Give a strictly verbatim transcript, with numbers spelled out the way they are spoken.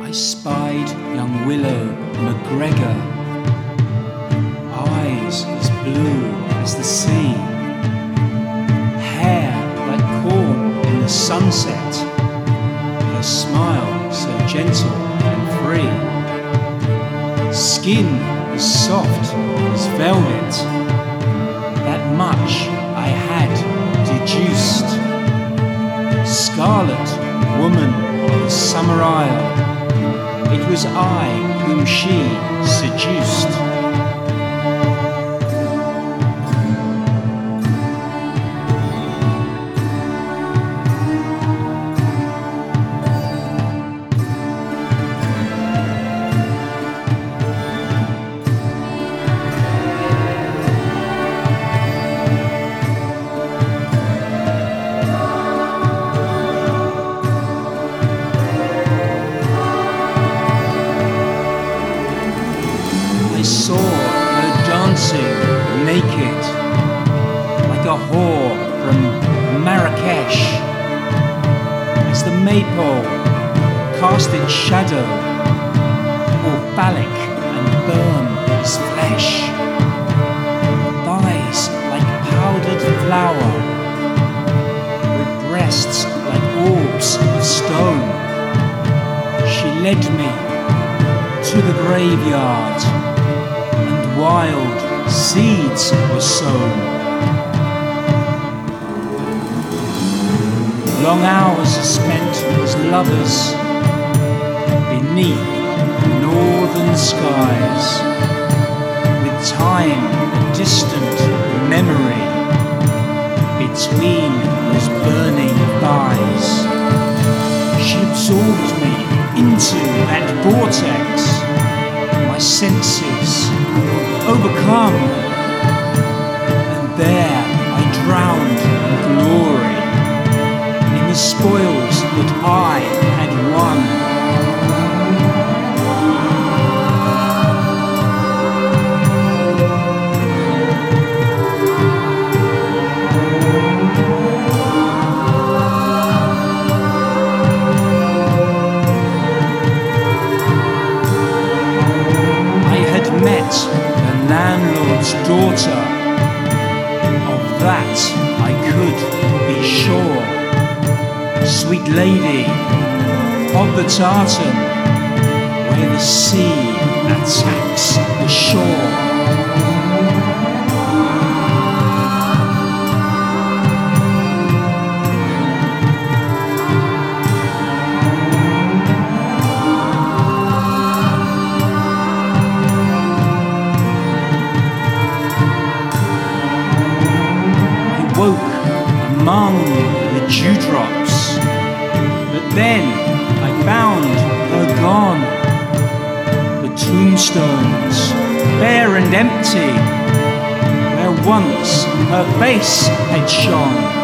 I spied young Willow McGregor, eyes as blue as the sea, hair like corn in the sunset, her smile so gentle and free, skin as soft as velvet, that much I had deduced. Scarlet woman of the summer isle, it was I whom she seduced. I saw her dancing naked, like a whore from Marrakesh, as the maypole cast its shadow, all phallic and burn as flesh. Thighs like powdered flour, with breasts like orbs of stone. She led me to the graveyard, wild seeds were sown. Long hours are spent as lovers beneath the northern skies, with time a distant memory between those burning thighs. She absorbed me into that vortex, my senses overcome, and there I drowned in glory, in the spoils that I had won. I had met landlord's daughter, of that I could be sure. Sweet lady of the tartan, where the sea attacks the shore. Woke among the dewdrops, but then I found her gone. The tombstones, bare and empty, where once her face had shone.